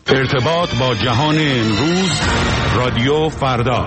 ارتباط با جهان امروز، رادیو فردا.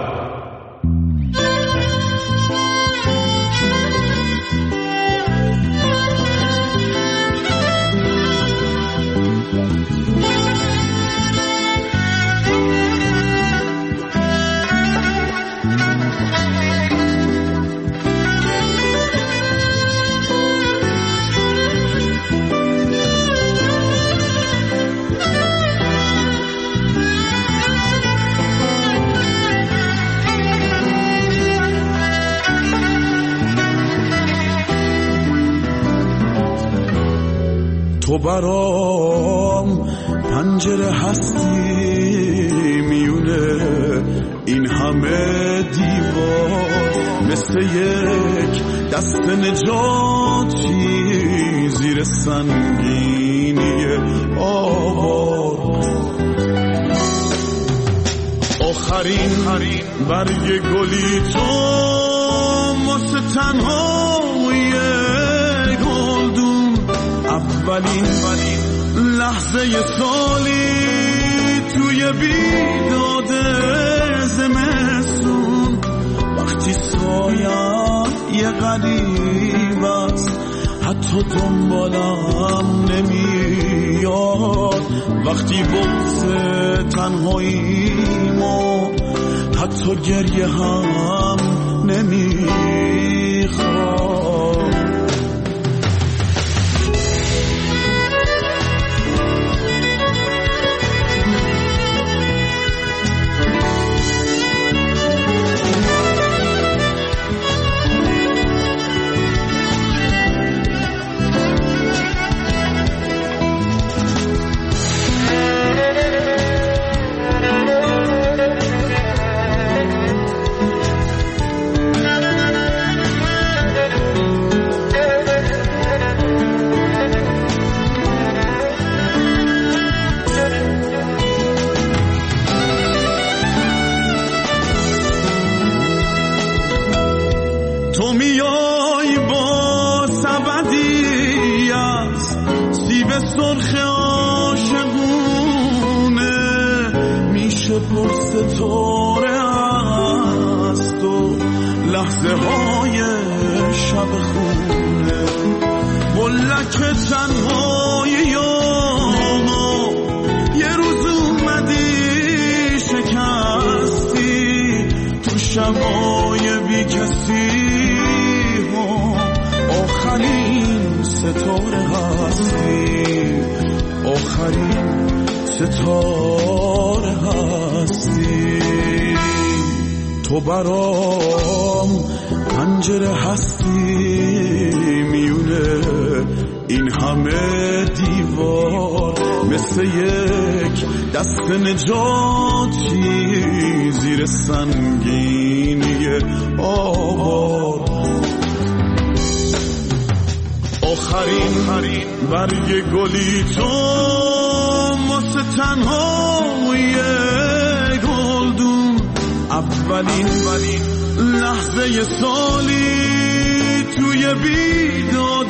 تو برام پنجره هستی میونه این همه دیوار، مثل یک دست نجاتی زیر سنگینی آوار. آخرین برگ گلی تو واسه تنهایی گلدون، اولین لحظه سالی توی بیداد زمستون، وقتی سایم یه غریب است حتی دنبالم نمیاد، وقتی بغض تنهاییمو حتی گریه هم نمیخواد. تو میای با سبدی از سیب سرخ عاشقونه، میشه پر ستاره است و لحظه های شب خونه، بلک تنهایی ما یه روز اومدی شکستی تو شبای بی کسی، آخرین ستاره هستی، آخرین ستاره هستی. تو برام پنجره هستی میونه این همه دیوار، مثل یک دست نجاتی زیر سنگینی آوار. آخرین برگ گلی تو واسه تنهایی گلدون، اولین لحظه سالی توی بیداد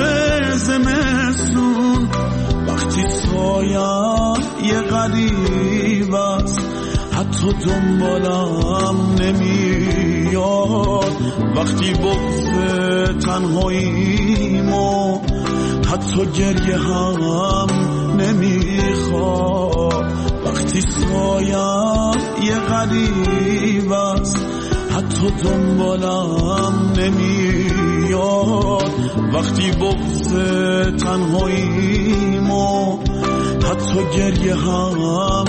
زمستون، وقتی سایم یه غریب است حتی دنبالم نمیاد، وقتی بغض تنهاییمو حتی گریه هم نمیخواد، وقتی سایم یه غریب است حتی دنبالم نمیاد، وقتی بغض تنهاییمو حتی گریه هم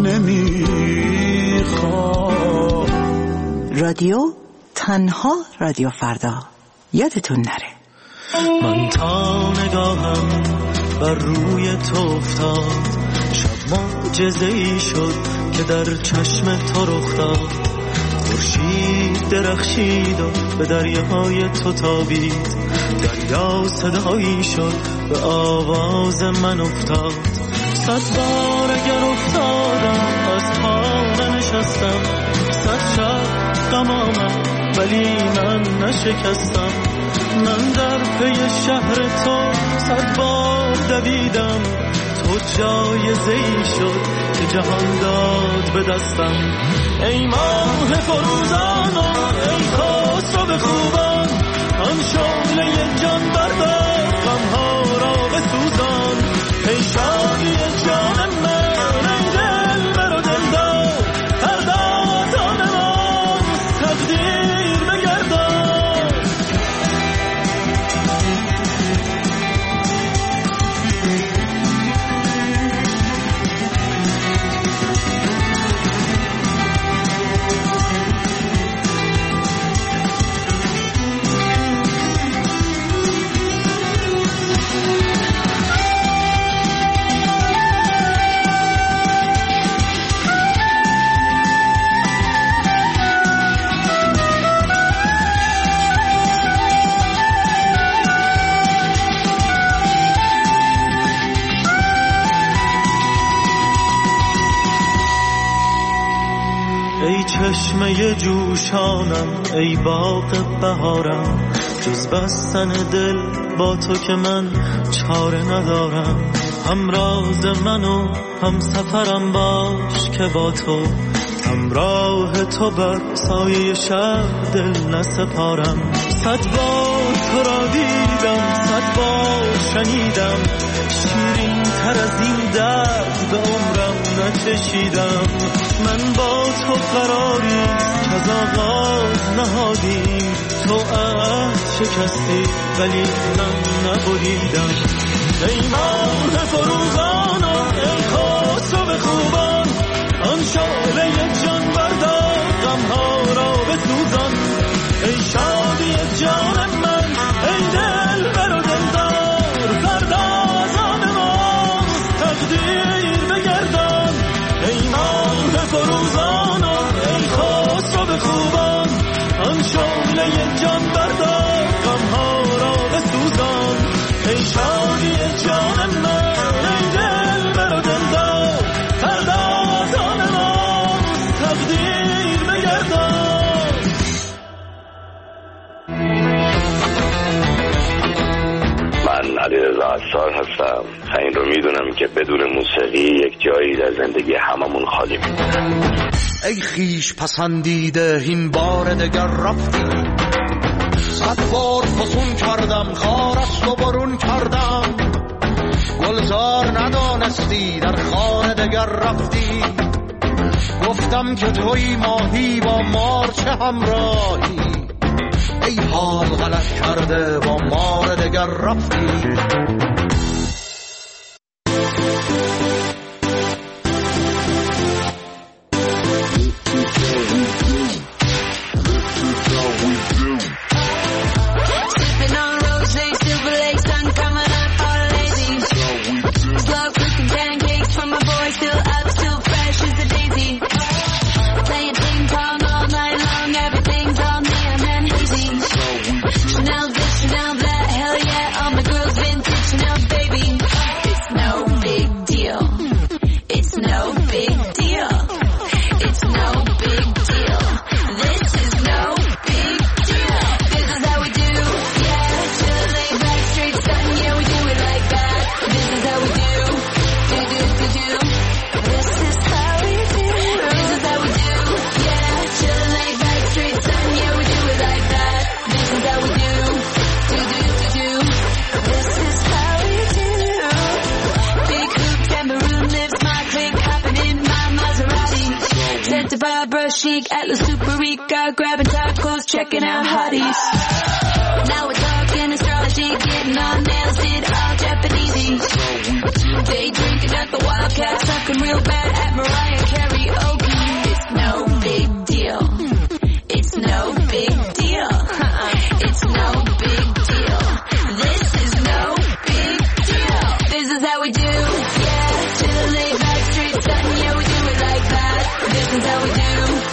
نمیخواد. رادیو تنها، رادیو فردا، یادتون نره. من تا نگاهم بر روی تو افتاد، شب معجزه‌ای شد که در چشم تو رخ داد، خورشید درخشید و به دریاهای تو تابید، دریا صدایی شد به آواز من افتاد. 100 بار اگر افتادم از پا ننشستم، 100 شب غم آمد ولی من نشکستم. من در پی شهر تو 100 بار دویدم، تو تو جایزه‌ای شد که جهان داد به دستم. ای ماه فروزان و ای خسرو خوبان، آن شعله جان بردار غمها را بسوزان. ای شادی جان من، ای دلبر و دلدار، پرداز آنمان تقدیر بگردان. ای چشمه جوشانم، ای باغ بهارم، جز بستن دل با تو که من چاره ندارم. همراز من و هم سفرم باش که با تو همراه تو بر سایه شب دل نسپارم. 100 بار تو را دیدم، 100 بار شنیدم، شیرین تر از این درد به عمرم نچشیدم. من با تو قراری که از آغاز نهادیم، تو عهد شکستی ولی من نبریدم. ای ماه فروزان و ای خسرو خوبان، آن شعله جان بردار غمها را بسوزان. ای شادی جان من، ای دلبر و دلدار، پرداز آنمان تقدیر بگردان. ای ماه فروزان و ای خسرو خوبان، آن شعله جان بردار غمها را بسوزان. ای شادی جان من، ای دلبر و دلدار، پرداز آنمان تقدیر بگردان. من علیرضا عصار هستم. این رو میدونم که بدون موسیقی یک جایی در زندگی هممون خالی میمونه. ای خیش پسندیده این بار دگر رفتی، 100 بار فسون کردم خارست و برون کردم. گلزار ندانستی در خانه دگر رفتی، گفتم که توی ماهی با مار چه همراهی. ای حال غلط کرده با مار دگر رفتی. Chic, Atlas Super Rica, grabbing tacos, checking out hotties. Now we're talking astrology, getting on nails, did all Japanesey. Day drinking at the Wildcat, sucking real bad at Mariah karaoke. It's no big deal. It's no big deal. It's no big deal. This is no big deal. This is how we do. Yeah, to the laid back street, son, yeah, we do it like that. This is how we do.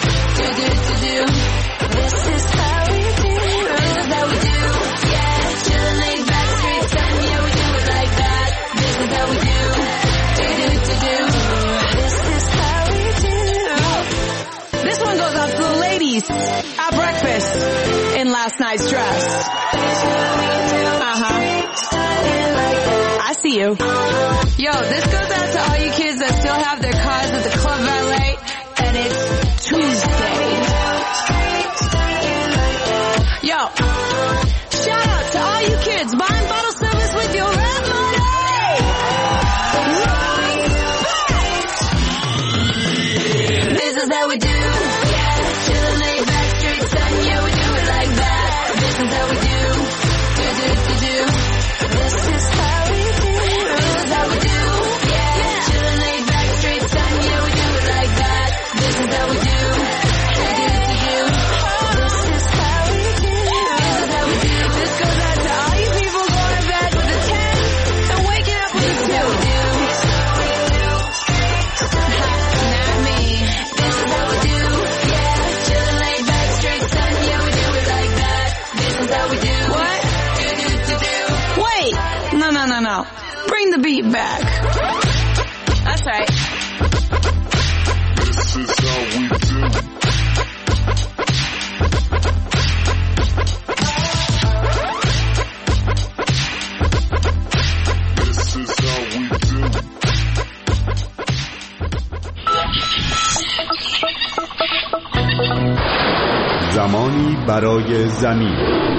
This is how we do. This is how we do. Yeah, chillin' laid back street, son, yeah, we do it like that. This is how we do. This is how we do. This one goes out to the ladies at breakfast in last night's dress. I see for you. Yo, this goes out to all you kids that still have their cars at the Club Valet, and it's Tuesday. Yo, shout out to all you kids buying bottle service with your rent money. This is how we do. Chillin' laid back, straight sun, yeah, we do it like that. This is how we do. This is how we do. This is how we do. Yeah. Chillin' laid back, straight sun, yeah, we do it like that. This is how we do. This is how we do. This is how we do. This goes out to all you people going to bed with a 10 and waking up with a 2. Not me. This is how we do. Yeah. Chillin' laid back, straight sun, yeah, we do it like that. This is how we do. What? Wait! No. Bring the beat back. That's right. This is how we do. This is how we do. زمانی برای زمین.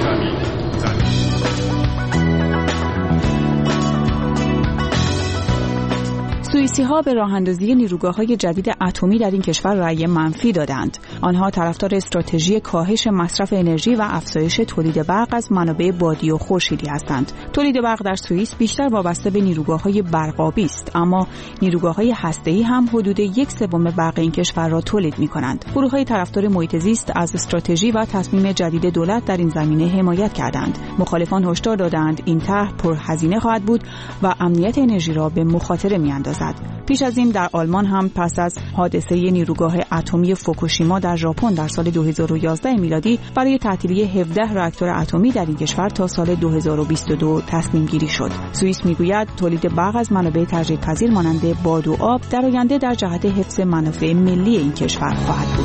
سوئیسی‌ها به راه‌اندازی نیروگاه‌های جدید اتمی در این کشور رأی منفی دادند. آنها طرفدار استراتژی کاهش مصرف انرژی و افزایش تولید برق از منابع بادی و خورشیدی هستند. تولید برق در سوئیس بیشتر وابسته به نیروگاه‌های برق‌آبی است، اما نیروگاه‌های هسته‌ای هم حدود 1/3 برق این کشور را تولید می‌کنند. گروه‌های طرفدار محیط زیست از استراتژی و تصمیم جدید دولت در این زمینه حمایت کردند. مخالفان هشدار دادند این طرح پرهزینه خواهد بود و امنیت انرژی را به مخاطره می‌اندازد. پیش از این در آلمان هم پس از حادثه نیروگاه اتمی فوکوشیما در ژاپن در سال 2011 میلادی برای تعطیلی 17 راکتور اتمی در این کشور تا سال 2022 تصمیم گیری شد. سوئیس میگوید تولید برق از منابع تجدیدپذیر مانند باد و آب در آینده در جهت حفظ منافع ملی این کشور خواهد بود.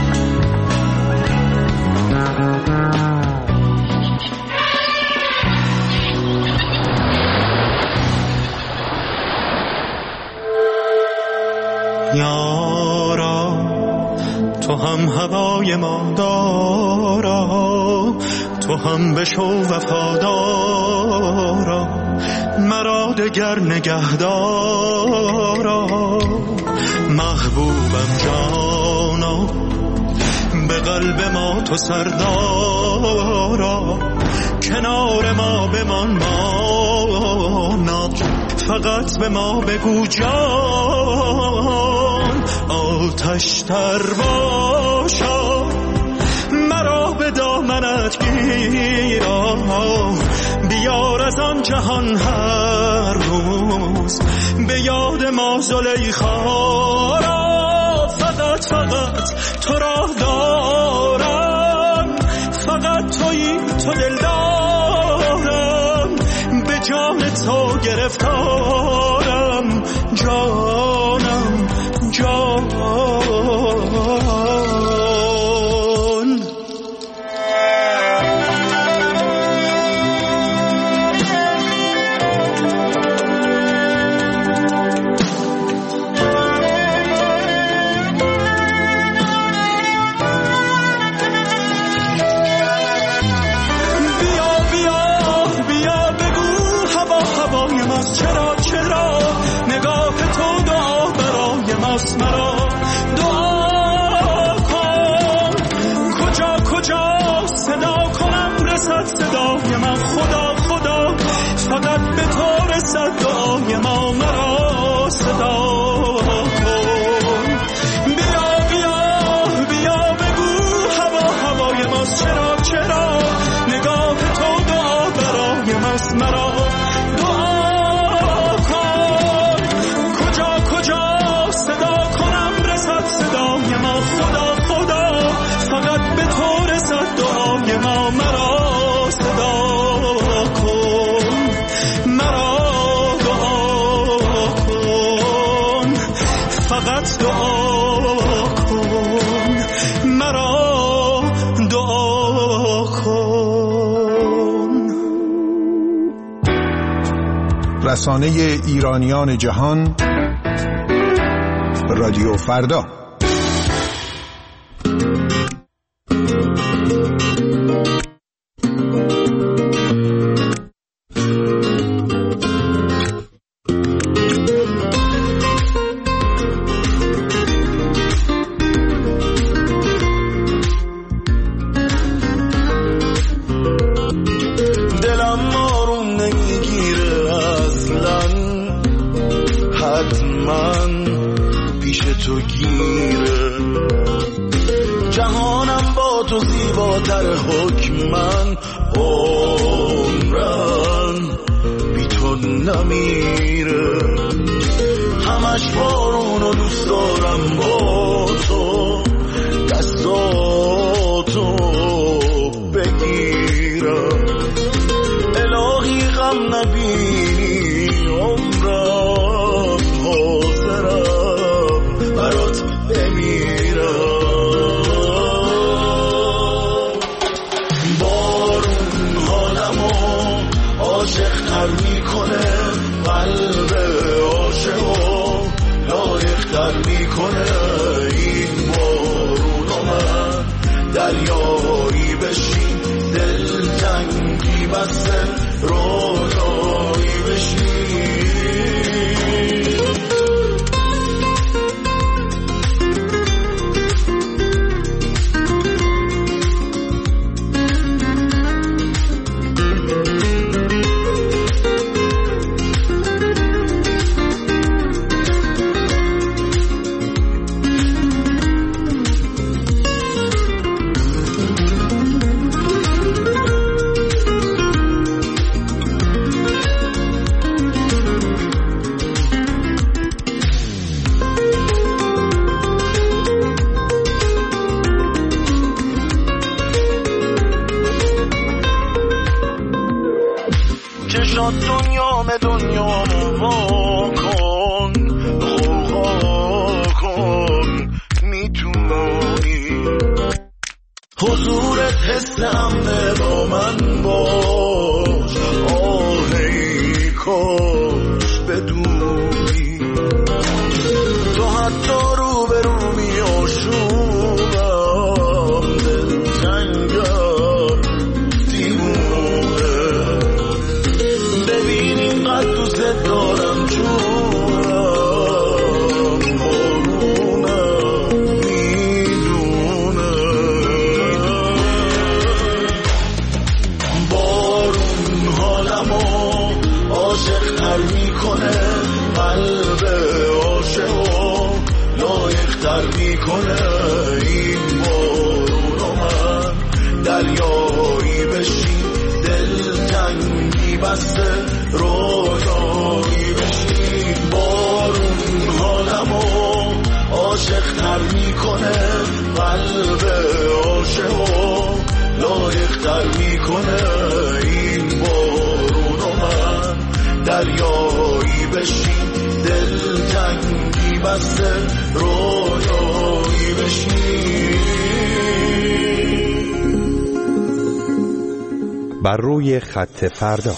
یارا تو هم هوای ما دارا، تو هم بشو وفادارا، مرا دگر نگهدارا. محبوبم جانا به قلب ما تو سردارا، کنار ما بمان مانا، فقط به ما بگو جان. آتش تر باشا مرا به دامنت گیرا، بیار از آن جهان هر روز به یاد ما زلیخا را. فقط تو را دارم، فقط تویی تو دل دارم، به جان تو گرفتارم، جانم جان. چرا نگاه تو دعا برای ماست، مرا دعا کن. کجا صدا کنم رسد صدای من، خدا فقط به تو رسد دعای ما، مرا صدا کن. بیا بگو هوای ماست، چرا نگاه تو دعا برای ماست، مرا دعا کن. کجا صدا کنم رسانه ایرانیان جهان، رادیو فردا. جهانم با تو زیباتر حکمن، عمرن بی تو نمیره، همش بارونو دوست دارم با تو، دستاتو بگیرم، الهی غم نبینی عمرم، حاضرم برات بمیرم. بارون حالمو عاشق تر میکنه، قلب عاشقو لایق تر میکنه، این بارونو من دریایی بشین، دل تنگی بسته رویایی بشین. دنیامو وا کن، خوغا کن، میتونی حضورت حس امنه با من باش، آهی کاش بدونی تو حتی رو به رو می آشوبم، دلتنگم دیوونه، ببین اینقدر دوست دارم جونم، بارونم میدونه، بارون حالمو عاشق تر میکنه، قلب عاشقو لایق تر میکنه، این بارونو من دریایی بشین، دل تنگی بسته رویایی بشین. بارون حالمو عاشق تر میکنه، قلب عاشقو لایق تر میکنه، این بارونو من دریایی بشین، دل تنگی بسته رویایی بشین. بر روی خط فردا.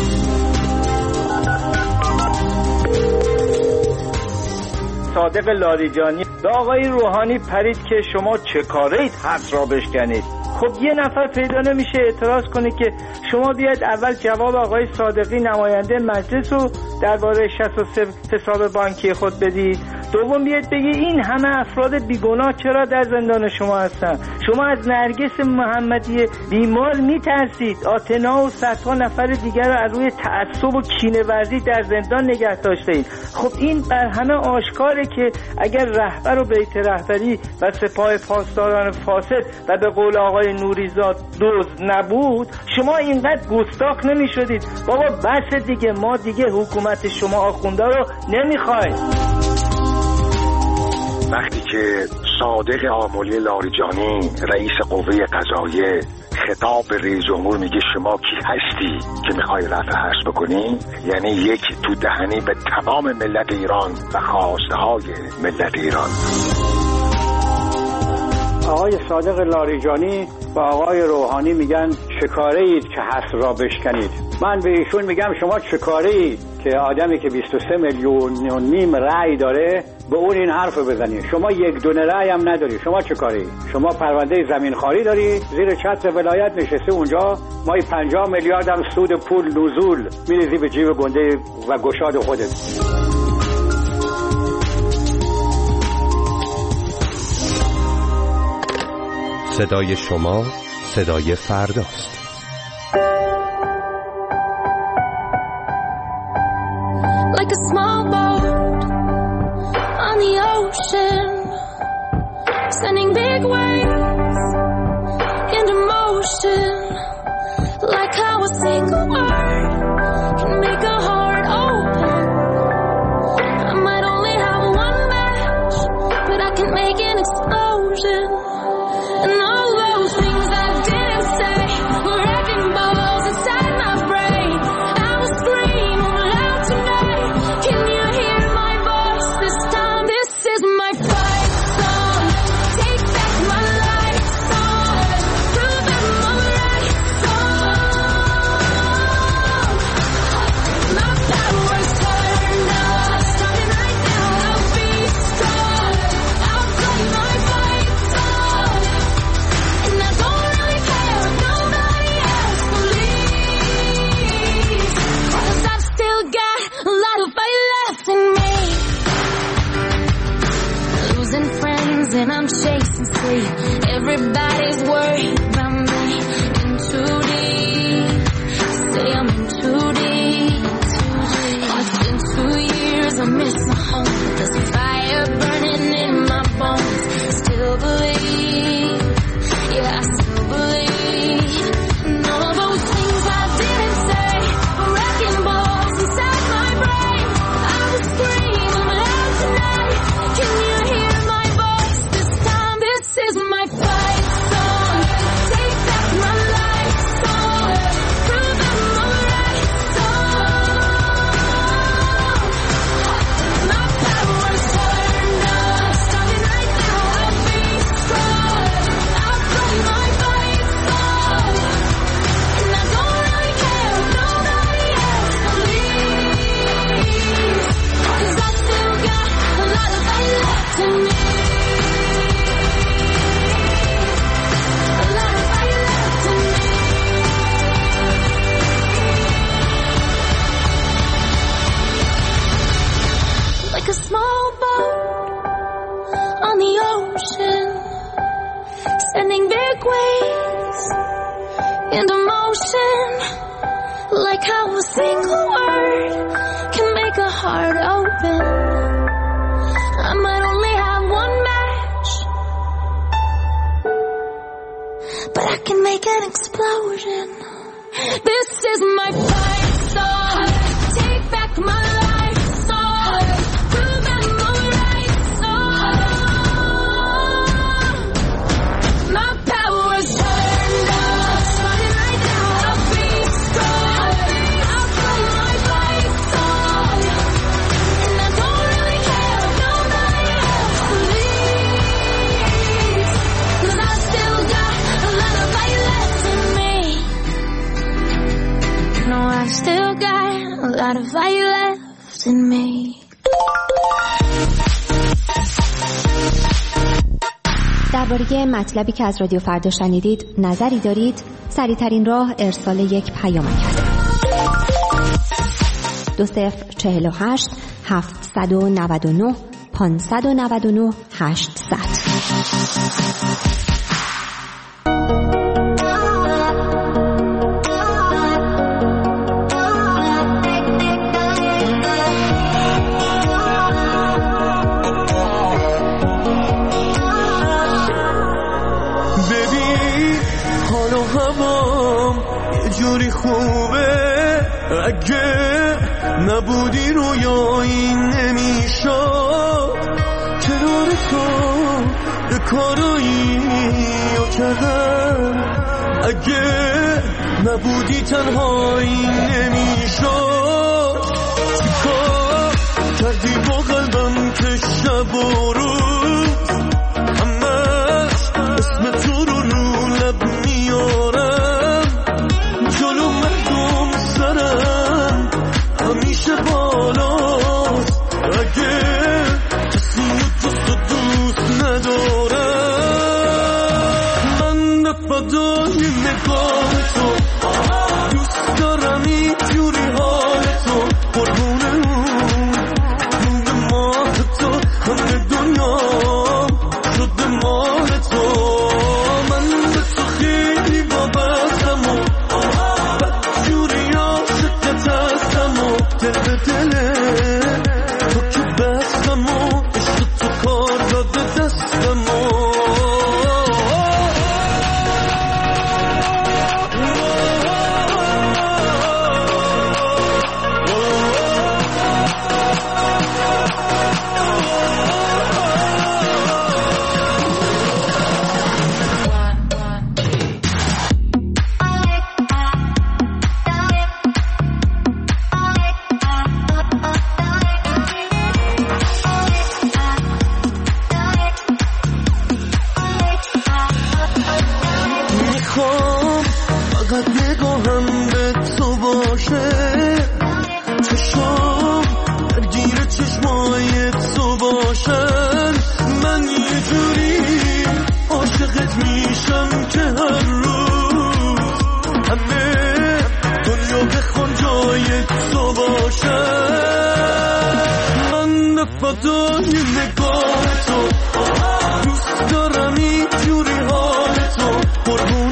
صادق لاریجانی به آقای روحانی پرید که شما چه کارید حرف را بشکنید. خب یه نفر پیدا نمیشه اعتراض کنه که شما بیاید اول جواب آقای صادقی نماینده مجلس رو درباره 63 حساب بانکی خود بدید، دوم بیاید بگی این همه افراد بیگناه چرا در زندان شما هستن. شما از نرگس محمدی بیمار میترسید، آتنا و صدها نفر دیگر رو از روی تعصب و کینه‌ورزی در زندان نگه داشتید. خب این بر همه آشکاره که اگر رهبر و بیت رهبری و سپاه پاسداران فاسد و به قول آقای نوریزاد دزد نبود، شما اینقدر گستاخ نمیشدید. بابا بس دیگه، ما دیگه حکومت شما آخونده رو نمیخوایم. وقتی که صادق آملی لاریجانی رئیس قوه قضاییه خطاب به رئیس جمهور میگه شما کی هستی که میخوای رفع حرس بکنی، یعنی یک تو دهنی به تمام ملت ایران و خواسته های ملت ایران. آقای صادق لاریجانی و آقای روحانی میگن چه کاره اید که حرس را بشکنید. من به ایشون میگم شما چه کاره اید که آدمی که 23 میلیون و نیم رأی داره به اون این حرف رو بزنی. شما یک دونه رأی هم نداری، شما چه کاری؟ شما پرونده زمین خاری داری، زیر چتر ولایت نشسته اونجا، مایی 50 میلیارد هم سود پول نزول میریزی به جیب گنده و گشاد خودت. صدای شما صدای فرداست. Like a small boat on the ocean, sending big waves into motion. Like how a single word can make a heart open. I might only have one match, but I can make an explosion. And all those things I didn't say were wrecking balls inside my brain. I will scream loud tonight. Can you hear my voice this time? This is my fight song. Take back my life song. Prove I'm alright song. My power's turned up. Starting right now, I'll be strong. I'll play my fight song. And I don't really care if nobody else believes, 'cause I've still got a lot of fight left in me. Losing friends and I'm chasing sleep. Everybody's worried about me. In too deep. Say I'm in too deep. It's been 2 years, I miss my home. There's a fire burning in my bones. Still believe. Yeah, I still believe. And all those things I didn't say were wrecking balls inside my brain. I will scream loud tonight. Can you hear my voice this time? This is my fight song. Take back my life song. Prove I'm alright song. My power's turned up. Starting right now, I'll be strong. I'll play my fight song. And I don't really care if nobody else believes, 'cause I still got a lot of fight left in me. A lot of fight left in me. Like a small boat on the ocean, sending big waves into motion. Like how a single word can make a heart open. I might only have one match, but I can make an explosion. This is my fight song. Take back my life song. Prove I'm alright song. My power's turned up. Starting right now, I'll be strong. I'll play my fight song. And I don't really care if nobody else believes, 'cause I still got a lot of fight left in me. No, I've still got a lot of fight left in me. درباره مطلبی که از رادیو فردا شنیدید نظری دارید؟ سریع‌ترین راه ارسال یک پیامک است. 2048 799 599 800. جوری خوبه اگه نبودی رویایی نمیشد. کنار تو یه کارایی کردم، اگه نبودی تنهایی نمیشد. چیکار کردی با قلبم که شب و روز همش اسم تو رو لب میارم. جلو مردم سرم همیشه با نگاه تو، دوست دارم اینجوری حال تو، قربون اون ماه تو، همه دنیام شده مال تو. من به تو خیلی وابستم و بدجوری عاشقت هستم و دل به دله تو که بستم و عشق تو کار داده دستم و فقط نگاهم به تو باشه، چشام درگیر چشمای تو باشن. من یه جوری عاشقت میشم که هر روز همه دنیا بخوان جای تو باشن. من به فدای نگاه تو، دوست دارم اینجوری حال تو، قربون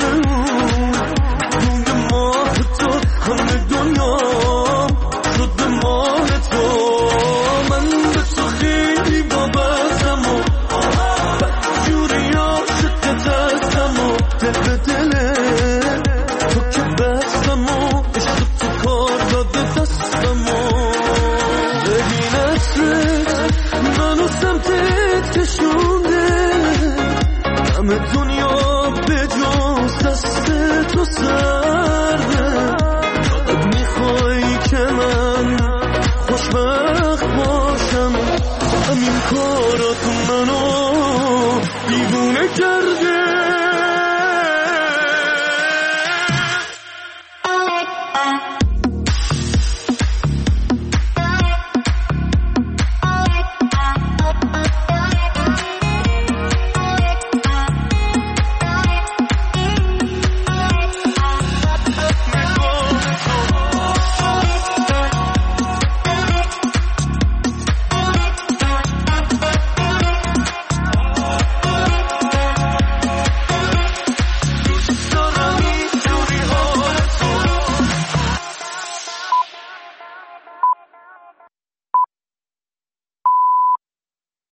همه دنیا شده مال تو. من به تو خیلی وابستم و بدجوری عاشقت هستم و دل به دله تو که بستم و عشق تو کار داده دستم و ببین عطرت منو سمتت کشونده، همه دنیا به جز دست تو سرده. که من خوشبخت باشم، همین کارات منو دیوونه کرده.